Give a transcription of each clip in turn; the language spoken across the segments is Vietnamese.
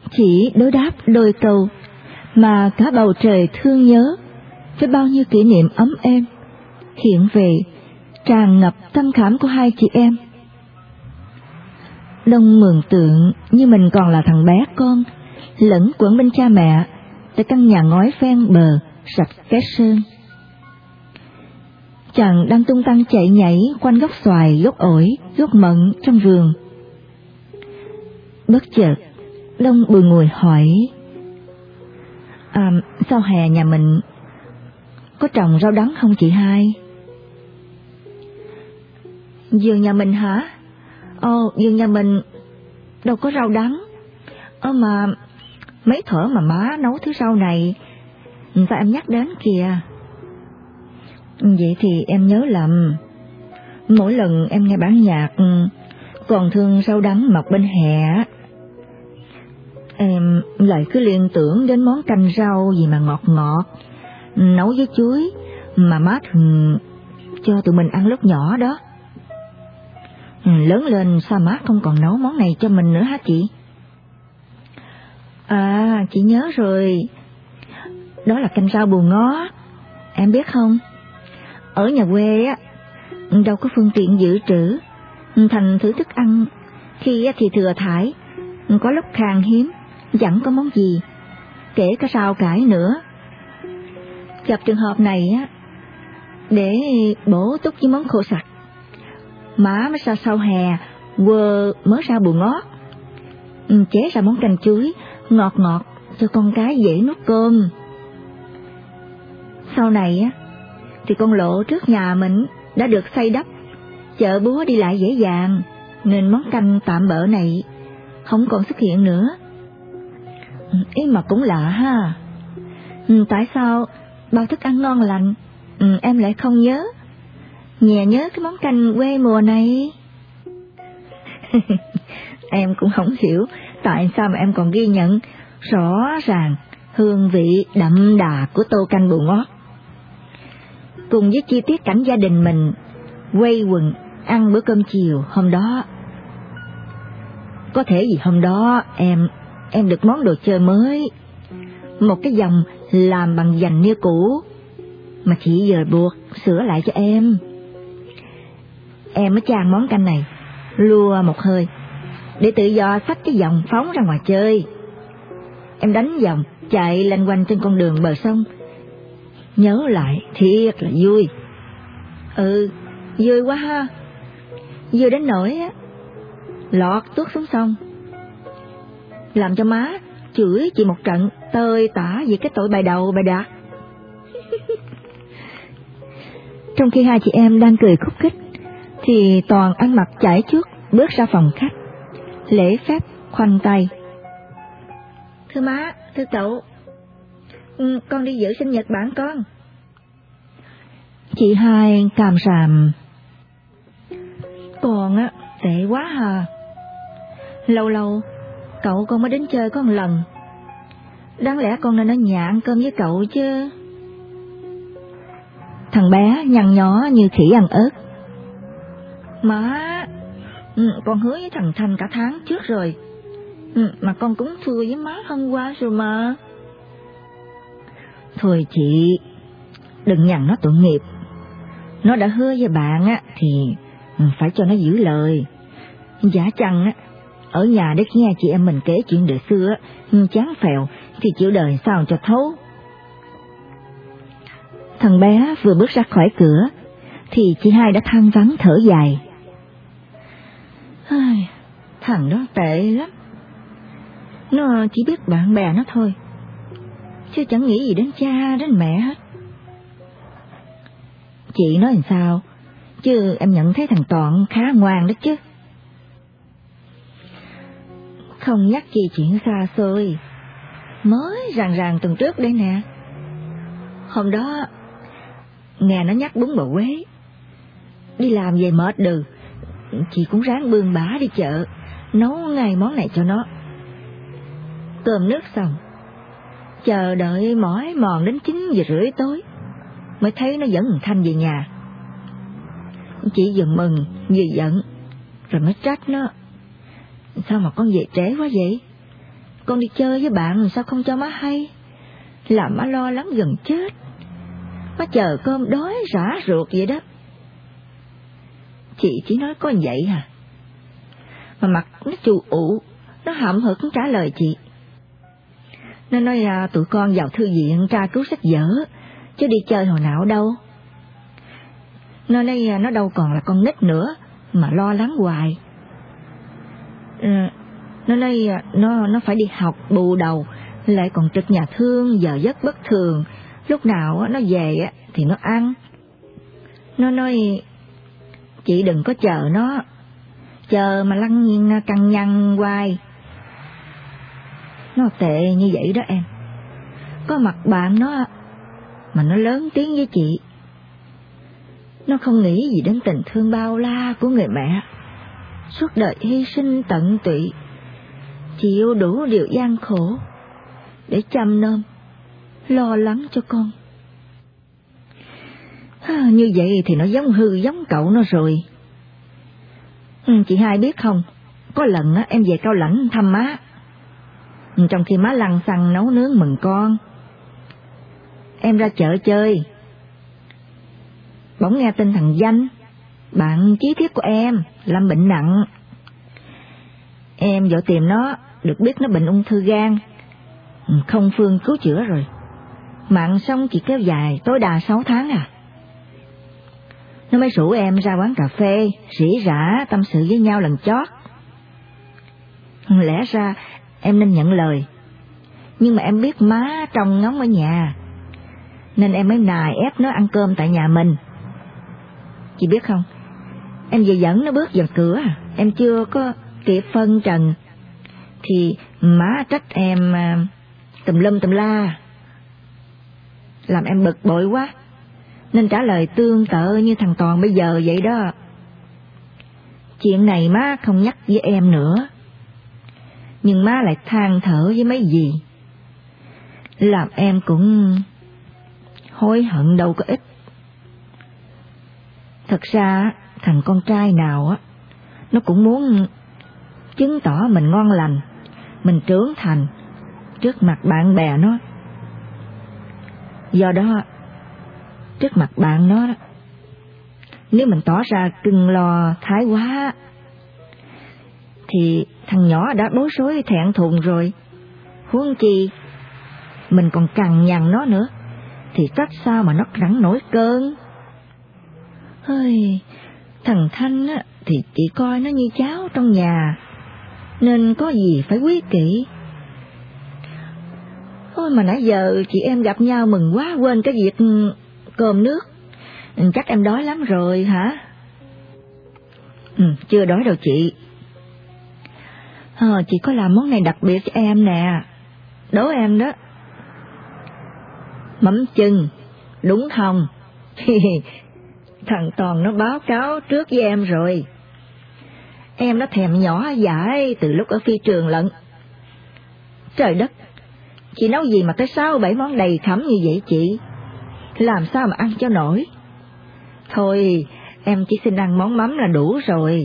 chỉ đối đáp đôi câu, mà cả bầu trời thương nhớ với bao nhiêu kỷ niệm ấm êm hiện về, tràn ngập tâm khảm của hai chị em. Đông mường tượng như mình còn là thằng bé con, lẫn quẩn bên cha mẹ tại căn nhà ngói ven bờ sạch két sơn. Chàng đang tung tăng chạy nhảy quanh gốc xoài, gốc ổi, gốc mận trong vườn. Bất chợt Đông bùi ngùi hỏi: Sao hè nhà mình có trồng rau đắng không chị hai? Vườn nhà mình hả? Vườn nhà mình đâu có rau đắng. Mà mấy thở mà má nấu thứ rau này, sao em nhắc đến kìa? Vậy thì em nhớ lầm. Mỗi lần em nghe bản nhạc Còn thương rau đắng mọc bên hè, em lại cứ liên tưởng đến món canh rau gì mà ngọt ngọt, nấu với chuối mà má thường cho tụi mình ăn lúc nhỏ đó. Lớn lên sao má không còn nấu món này cho mình nữa hả chị? Chị nhớ rồi. Đó là canh rau bù ngó, em biết không? Ở nhà quê á, đâu có phương tiện dự trữ, thành thử thức ăn khi thì thừa thải, có lúc khan hiếm, chẳng có món gì, kể cả rau cải nữa. Gặp trường hợp này á, để bổ túc với món khô sặc, má mới ra sau hè quơ mớ rau bù ngó, chế ra món canh chuối ngọt ngọt cho con cái dễ nuốt cơm. Sau này á thì con lộ trước nhà mình đã được xây đắp, chợ búa đi lại dễ dàng, nên món canh tạm bợ này không còn xuất hiện nữa. Ý mà cũng lạ ha, tại sao bao thức ăn ngon lành em lại không nhớ, nhớ cái món canh quê mùa này? Em cũng không hiểu tại sao mà em còn ghi nhận rõ ràng hương vị đậm đà của tô canh bù ngót, cùng với chi tiết cảnh gia đình mình quây quần ăn bữa cơm chiều hôm đó. Có thể vì hôm đó em được món đồ chơi mới, một cái vòng làm bằng vành nia cũ mà chị giờ buộc sửa lại cho em. Em mới chan món canh này lua một hơi để tự do xách cái vòng phóng ra ngoài chơi. Em đánh vòng chạy lanh quanh trên con đường bờ sông, nhớ lại thiệt là vui. Vui quá ha, vui đến nỗi á lọt tuốt xuống sông, làm cho má chửi chị một trận tơi tả vì cái tội bài đầu bài đạt. Trong khi hai chị em đang cười khúc khích thì Toàn ăn mặc chải chuốt bước ra phòng khách, lễ phép khoanh tay: Thưa má, thưa cậu, con đi dự sinh nhật bạn con. Chị hai càm ràm: Con á tệ quá hà, lâu lâu cậu con mới đến chơi có một lần, đáng lẽ con nên ở nhà ăn cơm với cậu chứ. Thằng bé nhăn nhó như khỉ ăn ớt: Má, con hứa với thằng Thanh cả tháng trước rồi, mà con cũng thưa với má hôm qua rồi mà. Thôi chị, đừng nhằn nó tội nghiệp. Nó đã hứa với bạn á thì phải cho nó giữ lời. Giả chăng á, ở nhà để nghe chị em mình kể chuyện đời xưa chán phèo thì chịu đời sao cho thấu. Thằng bé vừa bước ra khỏi cửa thì chị hai đã than vãn thở dài: Thằng đó tệ lắm, nó chỉ biết bạn bè nó thôi, chứ chẳng nghĩ gì đến cha đến mẹ hết. Chị nói làm sao, chứ em nhận thấy thằng Toàn khá ngoan đó chứ. Không nhắc chi chuyện xa xôi, mới ràng tuần trước đây nè. Hôm đó nghe nó nhắc bún bò Quế, đi làm về mệt đừ, chị cũng ráng bươn bả đi chợ nấu ngay món này cho nó. Cơm nước xong, chờ đợi mỏi mòn đến 9:30 tối mới thấy nó dẫn thằng Thanh về nhà. Chị vừa mừng vừa giận, rồi mới trách nó: Sao mà con về trễ quá vậy? con đi chơi với bạn sao không cho má hay? Làm má lo lắng gần chết. Má chờ cơm đói rã ruột vậy đó. Chị chỉ nói có vậy à? Mà mặt nó chù ụ, nó hậm hực trả lời chị. Nó nói tụi con vào thư viện tra cứu sách vở, chứ đi chơi hồi nào đâu. Nó nói nó đâu còn là con nít nữa mà lo lắng hoài. Nó nói nó phải đi học bù đầu, lại còn trực nhà thương, giờ giấc bất thường, lúc nào nó về thì nó ăn. Nó nói chị đừng có chờ nó, chờ mà lăng căng nhăng hoài. Nó tệ như vậy đó em. Có mặt bạn nó mà nó lớn tiếng với chị. Nó không nghĩ gì đến tình thương bao la của người mẹ, suốt đời hy sinh tận tụy, chịu đủ điều gian khổ để chăm nom, lo lắng cho con. Như vậy thì nó giống hư giống cậu nó rồi. Chị hai biết không, có lần em về Cao Lãnh thăm má, trong khi má lăn xăng nấu nướng mừng con. Em ra chợ chơi, bỗng nghe tin thằng Danh, bạn chí thiết của em, lâm bệnh nặng. Em vội tìm nó, được biết nó bệnh ung thư gan, không phương cứu chữa rồi. Mạng sống chỉ kéo dài tối đa 6 tháng à. Nó mới rủ em ra quán cà phê, rỉ rả tâm sự với nhau lần chót. Lẽ ra em nên nhận lời, nhưng mà em biết má trông ngóng ở nhà, nên em mới nài ép nó ăn cơm tại nhà mình. Chị biết không, em vừa dẫn nó bước vào cửa, em chưa có kịp phân trần thì má trách em tùm lum tùm la, làm em bực bội quá, nên trả lời tương tự như thằng Toàn bây giờ vậy đó. Chuyện này má không nhắc với em nữa, nhưng má lại than thở với mấy dì, làm em cũng hối hận đâu có ích. Thật ra thằng con trai nào nó cũng muốn chứng tỏ mình ngon lành, mình trưởng thành trước mặt bạn bè nó. Do đó trước mặt bạn nó, nếu mình tỏ ra cưng lo thái quá thì thằng nhỏ đã bối rối thẹn thùng rồi, huống chi mình còn cằn nhằn nó nữa thì trách sao mà nó rắn nổi cơn. Hơi, thằng Thanh thì chị coi nó như cháu trong nhà, nên có gì phải quý kỹ. Ôi mà nãy giờ chị em gặp nhau mừng quá, quên cái việc cơm nước. Chắc em đói lắm rồi hả? Chưa đói đâu chị. Chị có làm món này đặc biệt cho em nè, đố em đó. Mắm chưng, đúng không? Thằng Toàn nó báo cáo trước với em rồi. Em nó thèm nhỏ dãi từ lúc ở phi trường lận. Trời đất, chị nấu gì mà tới 6-7 món đầy khắm như vậy chị? Làm sao mà ăn cho nổi? Thôi, em chỉ xin ăn món mắm là đủ rồi.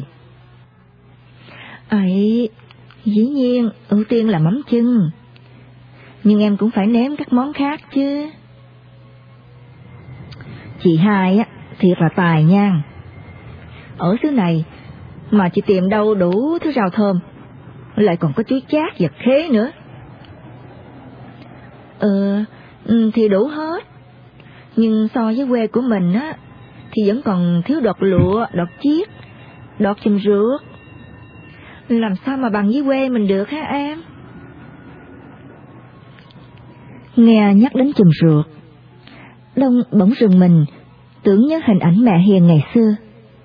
Ấy, dĩ nhiên, ưu tiên là mắm chưng. Nhưng em cũng phải nếm các món khác chứ. Chị hai thiệt là tài nha. Ở xứ này mà chị tìm đâu đủ thứ rau thơm, lại còn có chuối chát và khế nữa. Thì đủ hết. Nhưng so với quê của mình thì vẫn còn thiếu đọt lụa, đọt chiết, đọt chùm ruột. Làm sao mà bằng với quê mình được hả em? Nghe nhắc đến chùm ruột, Đông bỗng rùng mình tưởng nhớ hình ảnh mẹ hiền ngày xưa.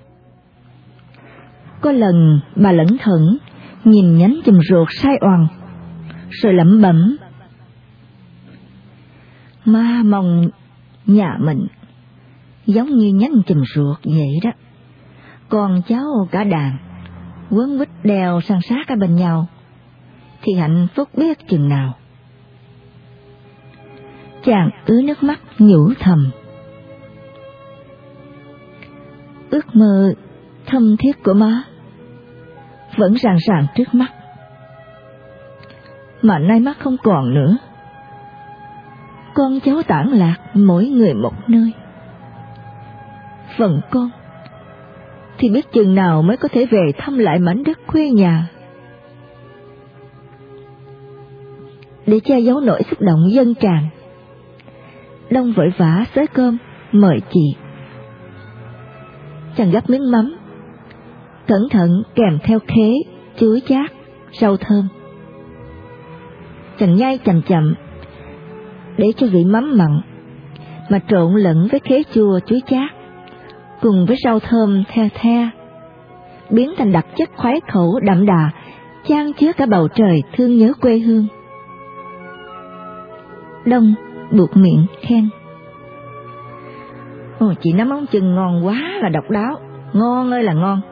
Có lần bà lẩn thẩn nhìn nhánh chùm ruột sai oằn, rồi lẩm bẩm: má mong nhà mình giống như nhánh chùm ruột vậy đó, con cháu cả đàn quấn quýt đeo san sát ở bên nhau thì hạnh phúc biết chừng nào. Chàng ứa nước mắt nhủ thầm. Ước mơ thâm thiết của má vẫn ràng ràng trước mắt. mà nay mắt không còn nữa. Con cháu tản lạc mỗi người một nơi. Phần con thì biết chừng nào mới có thể về thăm lại mảnh đất quê nhà. Để che giấu nỗi xúc động dâng tràn, Đông vội vã xới cơm mời chị. Chàng gắp miếng mắm, cẩn thận kèm theo khế, chuối chát, rau thơm. Chàng nhai chậm chậm để cho vị mắm mặn mà trộn lẫn với khế chua, chuối chát cùng với rau thơm the the, biến thành đặc chất khoái khẩu đậm đà, chan chứa cả bầu trời thương nhớ quê hương. Đông buột miệng khen: "Ồ, chị nấu món chừng ngon quá là độc đáo, ngon ơi là ngon."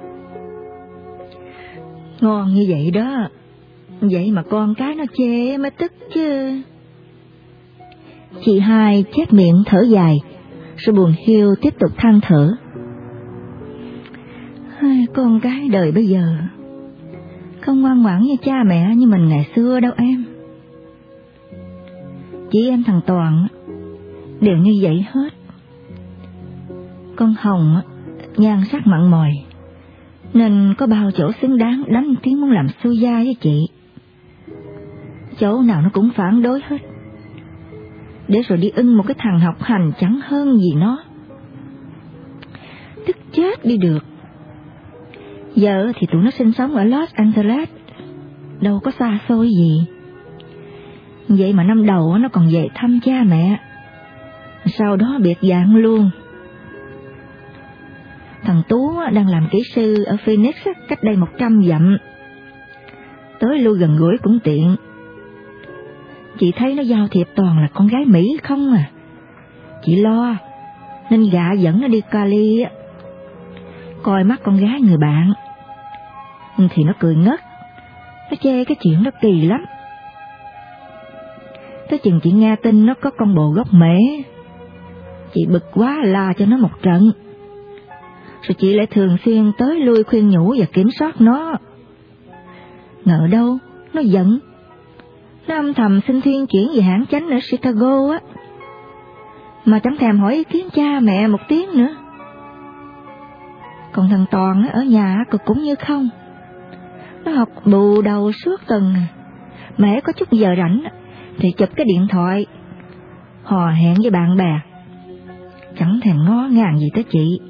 Ngon như vậy đó, vậy mà con cái nó chê mới tức chứ. Chị hai chép miệng thở dài, rồi buồn hiu tiếp tục than thở: "Con cái đời bây giờ không ngoan ngoãn như cha mẹ như mình ngày xưa đâu em. Chị em thằng Toàn đều như vậy hết. Con Hồng nhan sắc mặn mòi, nên có bao chỗ xứng đáng đánh tiếng muốn làm xui gia với chị. Chỗ nào nó cũng phản đối hết, để rồi đi ưng một cái thằng học hành chẳng hơn gì nó. Tức chết đi được. Giờ thì tụi nó sinh sống ở Los Angeles, đâu có xa xôi gì. Vậy mà năm đầu nó còn về thăm cha mẹ, sau đó biệt dạng luôn. Thằng Tú đang làm kỹ sư ở Phoenix cách đây 100 dặm, tới lui gần gũi cũng tiện. Chị thấy nó giao thiệp toàn là con gái Mỹ không à. Chị lo nên gạ dẫn nó đi Cali coi mắt con gái người bạn. Thì nó cười ngất, nó chê cái chuyện đó kỳ lắm. Tới chừng chị nghe tin nó có con bồ gốc Mễ, chị bực quá la cho nó một trận. Rồi chị lại thường xuyên tới lui khuyên nhủ và kiểm soát nó. Ngờ đâu nó giận, nó âm thầm xin thuyên chuyển về hãng chánh ở Chicago á, mà chẳng thèm hỏi ý kiến cha mẹ một tiếng nữa. Còn thằng Toàn ở nhà cũng như không. Nó học bù đầu suốt tuần, mẹ có chút giờ rảnh thì chụp cái điện thoại hò hẹn với bạn bè, chẳng thèm ngó ngàng gì tới chị.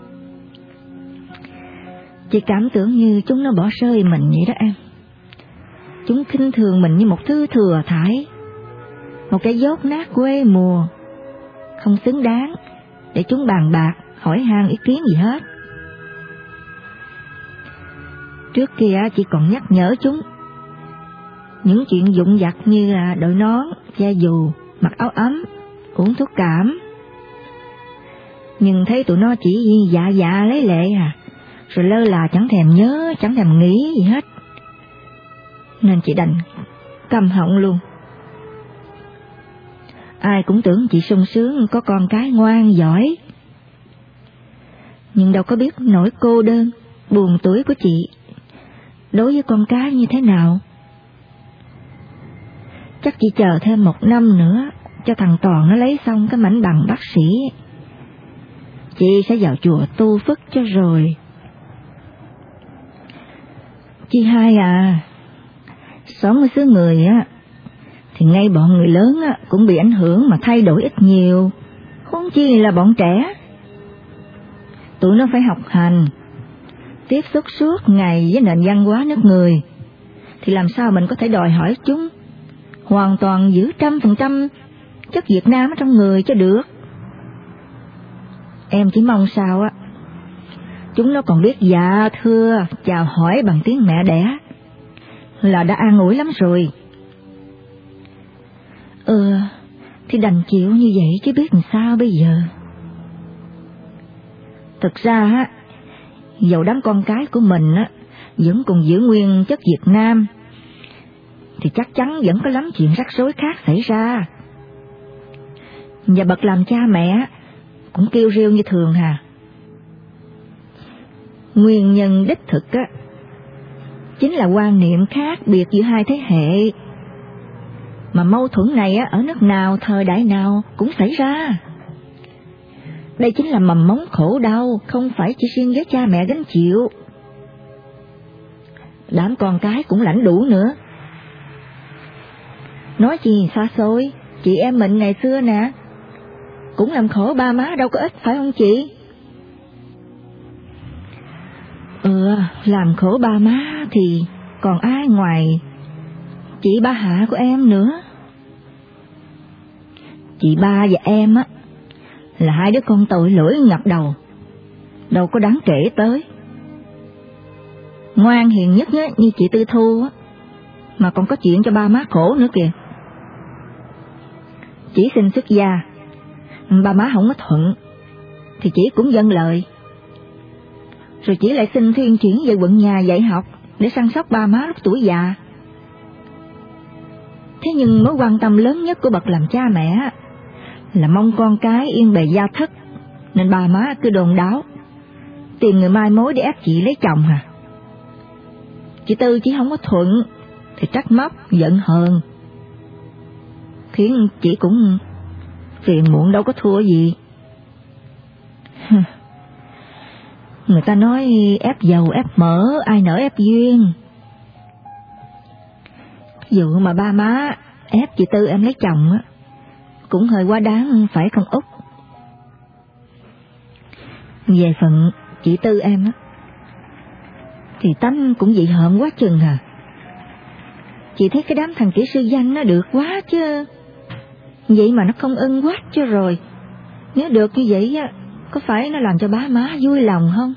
Chị cảm tưởng như chúng nó bỏ rơi mình vậy đó em. Chúng khinh thường mình như một thứ thừa thải, một cái dốt nát quê mùa, không xứng đáng để chúng bàn bạc hỏi han ý kiến gì hết. Trước kia chị còn nhắc nhở chúng những chuyện vụn vặt như là đội nón, che dù, mặc áo ấm, uống thuốc cảm. Nhưng thấy tụi nó chỉ dạ dạ lấy lệ rồi lơ là chẳng thèm nhớ, chẳng thèm nghĩ gì hết, nên chị đành câm họng luôn. Ai cũng tưởng chị sung sướng có con cái ngoan giỏi, nhưng đâu có biết nỗi cô đơn, buồn tủi của chị đối với con cái như thế nào. Chắc chị chờ thêm 1 năm nữa cho thằng Toàn nó lấy xong cái mảnh bằng bác sĩ, chị sẽ vào chùa tu phước cho rồi. Chị hai sống ở xứ người thì ngay bọn người lớn cũng bị ảnh hưởng mà thay đổi ít nhiều, huống chi là bọn trẻ. Tụi nó phải học hành, tiếp xúc suốt ngày với nền văn hóa nước người, thì làm sao mình có thể đòi hỏi chúng hoàn toàn giữ 100% chất Việt Nam ở trong người cho được. Em chỉ mong sao chúng nó còn biết dạ thưa chào hỏi bằng tiếng mẹ đẻ là đã an ủi lắm rồi. Thì đành chịu như vậy chứ biết làm sao bây giờ. Thực ra dầu đám con cái của mình vẫn còn giữ nguyên chất Việt Nam, thì chắc chắn vẫn có lắm chuyện rắc rối khác xảy ra. Và bậc làm cha mẹ cũng kêu rêu như thường Nguyên nhân đích thực chính là quan niệm khác biệt giữa hai thế hệ. Mà mâu thuẫn này ở nước nào, thời đại nào cũng xảy ra. Đây chính là mầm mống khổ đau, không phải chỉ riêng với cha mẹ gánh chịu. Đám con cái cũng lãnh đủ nữa. Nói gì xa xôi, chị em mình ngày xưa nè, cũng làm khổ ba má đâu có ít, phải không chị? Làm khổ ba má thì còn ai ngoài chị ba Hạ của em nữa. Chị ba và em là hai đứa con tội lỗi ngập đầu, đâu có đáng kể tới. Ngoan hiền nhất như chị Tư Thu mà còn có chuyện cho ba má khổ nữa kìa. Chỉ xin xuất gia, ba má không có thuận thì chỉ cũng vâng lời, rồi chỉ lại xin thuyên chuyển về quận nhà dạy học để săn sóc ba má lúc tuổi già. Thế nhưng mối quan tâm lớn nhất của bậc làm cha mẹ là mong con cái yên bề gia thất, nên ba má cứ đồn đáo tìm người mai mối để ép chị lấy chồng à. Chị Tư chỉ không có thuận thì trách móc giận hờn, khiến chị cũng phiền muộn đâu có thua gì. Người ta nói ép dầu ép mỡ, ai nỡ ép duyên. Dù mà ba má ép chị Tư em lấy chồng cũng hơi quá đáng, phải không Út? Về phần chị Tư em thì tánh cũng dị hợm quá chừng à. Chị thấy cái đám thằng kỹ sư danh nó được quá chứ, vậy mà nó không ưng quá cho rồi. Nếu được như vậy có phải nó làm cho bá má vui lòng không?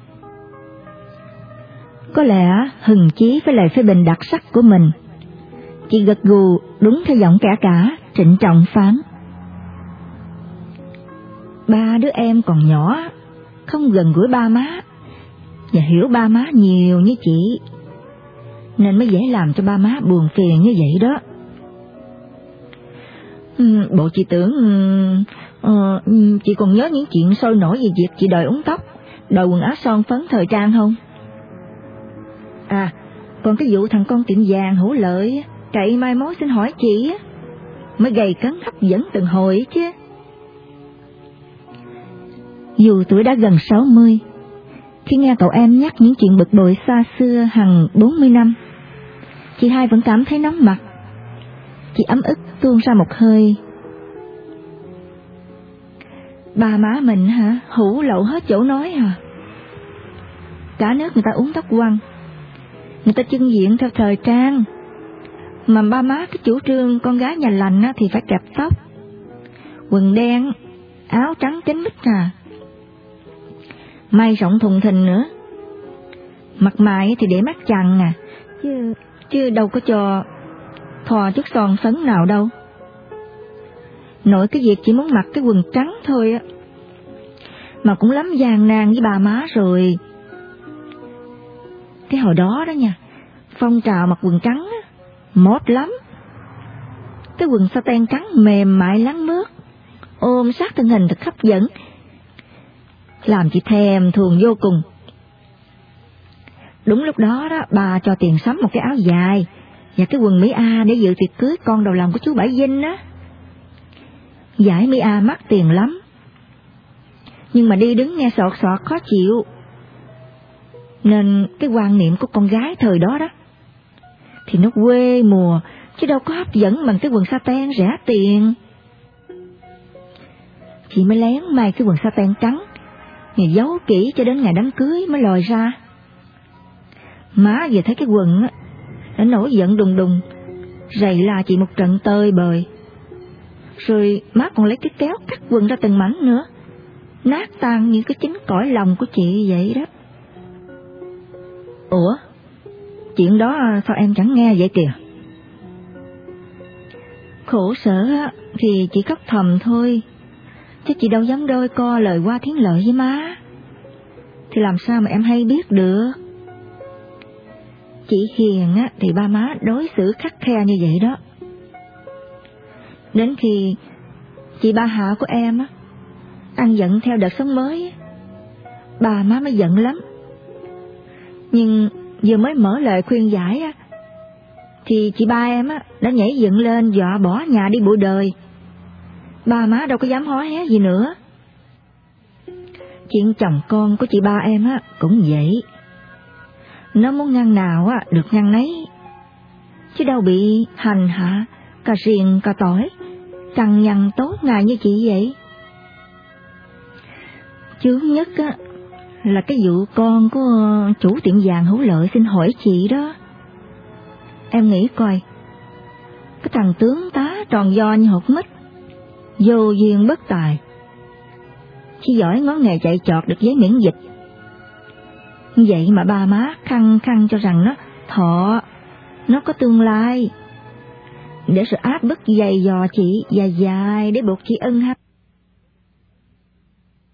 Có lẽ hừng chí với lời phê bình đặc sắc của mình, chị gật gù đúng theo giọng kẻ cả, trịnh trọng phán: ba đứa em còn nhỏ, không gần gũi ba má và hiểu ba má nhiều như chị, nên mới dễ làm cho ba má buồn phiền như vậy đó. Bộ chị tưởng chị còn nhớ những chuyện sôi nổi về việc chị đòi uống tóc, đòi quần áo son phấn thời trang không? À, còn cái vụ thằng con tiệm vàng Hữu Lợi cậy mai mối xin hỏi chị mới gầy cấn hấp dẫn từng hồi chứ. Dù tuổi đã gần 60, khi nghe cậu em nhắc những chuyện bực bội xa xưa hằng 40 năm, chị hai vẫn cảm thấy nóng mặt. Chị ấm ức tuôn ra một hơi. Ba má mình hủ lậu hết chỗ nói à. Cả nước người ta uống tóc quăn, người ta trưng diện theo thời trang, mà ba má cái chủ trương con gái nhà lành thì phải kẹp tóc, quần đen, áo trắng kín mít may rộng thùng thình nữa. Mặt mày thì để mắt chằn chứ đâu có cho thò chút son phấn nào đâu. Nội cái việc chỉ muốn mặc cái quần trắng thôi mà cũng lắm gian nan với bà má rồi. Cái hồi đó đó nha, phong trào mặc quần trắng mót lắm. Cái quần sa-ten trắng mềm mại láng mướt, ôm sát thân hình thật hấp dẫn, làm chị thèm thuồng vô cùng. Đúng lúc đó bà cho tiền sắm một cái áo dài và cái quần Mỹ A để dự tiệc cưới con đầu lòng của chú Bảy Vinh á. Giải Mỹ A mắc tiền lắm, nhưng mà đi đứng nghe sọt sọt khó chịu, nên cái quan niệm của con gái thời đó thì nó quê mùa chứ đâu có hấp dẫn bằng cái quần sa-ten rẻ tiền. Chị mới lén may cái quần sa-ten trắng, ngày giấu kỹ cho đến ngày đám cưới mới lòi ra. Má vừa thấy cái quần đã nổi giận đùng đùng, rầy la chị một trận tơi bời. Rồi má còn lấy cái kéo cắt quần ra từng mảnh nữa, nát tan như cái chính cõi lòng của chị vậy đó. Ủa, chuyện đó sao em chẳng nghe vậy kìa? Khổ sở thì chị khóc thầm thôi, chứ chị đâu dám đôi co lời qua tiếng lợi với má, thì làm sao mà em hay biết được. Chị hiền thì ba má đối xử khắt khe như vậy đó. Đến khi chị ba Hạ của em ăn giận theo đợt sống mới, bà má mới giận lắm. Nhưng vừa mới mở lời khuyên giải thì chị ba em á đã nhảy dựng lên dọa bỏ nhà đi bụi đời. Ba má đâu có dám hó hé gì nữa. Chuyện chồng con của chị ba em á cũng vậy. Nó muốn ngăn nào á được ngăn nấy, chứ đâu bị hành hạ cà riềng cà tỏi, cằn nhằn tối ngày như chị vậy. Chướng nhất á là cái vụ con của chủ tiệm vàng Hữu Lợi xin hỏi chị đó. Em nghĩ coi, cái thằng tướng tá tròn do như hột mít, vô duyên bất tài, chỉ giỏi ngón nghề chạy chọt được giấy miễn dịch. Vậy mà ba má khăng khăng cho rằng nó có tương lai, để rồi áp bức dày dò chị dài dài để buộc chị ưng ha.